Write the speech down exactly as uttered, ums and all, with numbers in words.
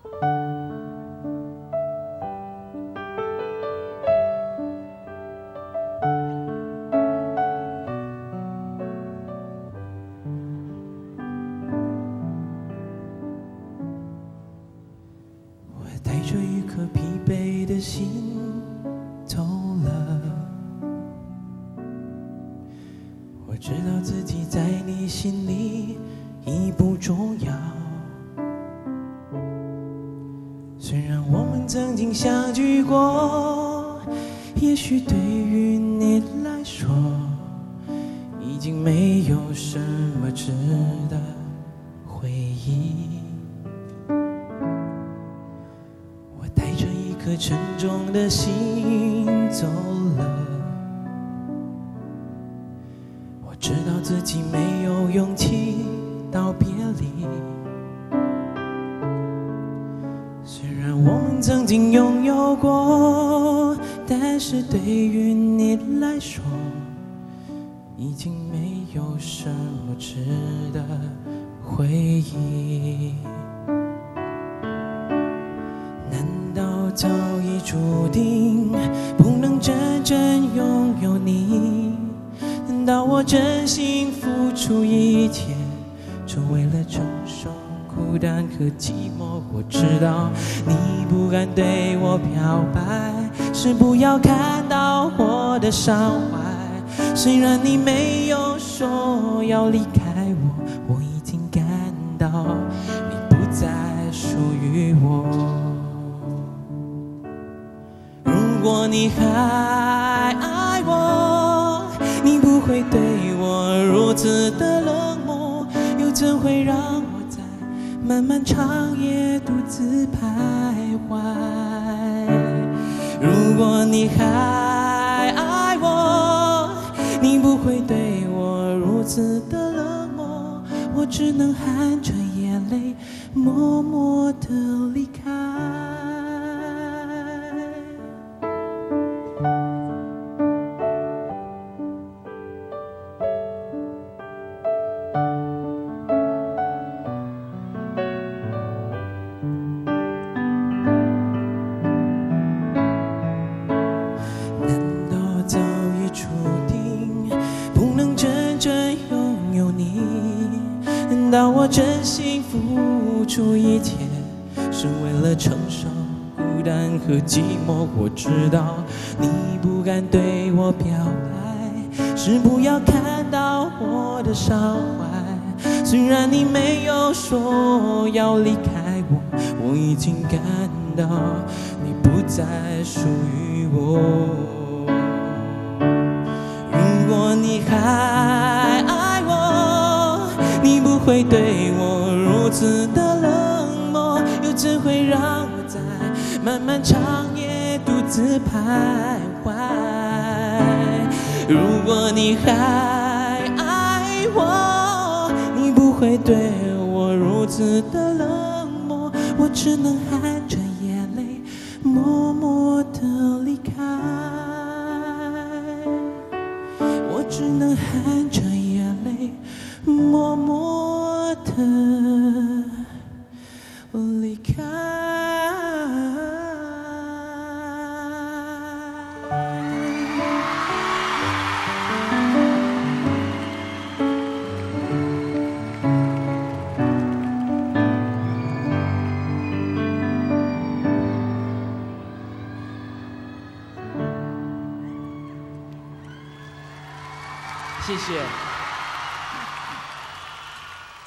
带着一颗疲惫的心走了，我知道自己在你心里已不重要。虽然我们曾经相聚过，也许对于你来说已经没有什么值得回忆。一颗沉重的心走了，我知道自己没有勇气道别离。虽然我们曾经拥有过，但是对于你来说已经没有什么值得回忆。早已注定不能真正拥有你，难道我真心付出一切，只为了承受孤单和寂寞？我知道你不敢对我表白，是不要看到我的伤怀。虽然你没有说要离开我，我已经感到你不再属于我。如果你还爱我，你不会对我如此的冷漠，又怎会让我在漫漫长夜独自徘徊？如果你还爱我，你不会对我如此的冷漠，我只能含着眼泪默默地离开。难道我真心付出一切，是为了承受孤单和寂寞？我知道你不敢对我表白，是不要看到我的伤怀。虽然你没有说要离开我，我已经感到你不再属于我。如果你还爱我，你不会对我如此的冷漠，又怎会让我在漫漫长夜独自徘徊？如果你还爱我，你不会对我如此的冷漠，我只能含着眼泪默默地离开。我只能含着眼泪默默地离开。谢谢。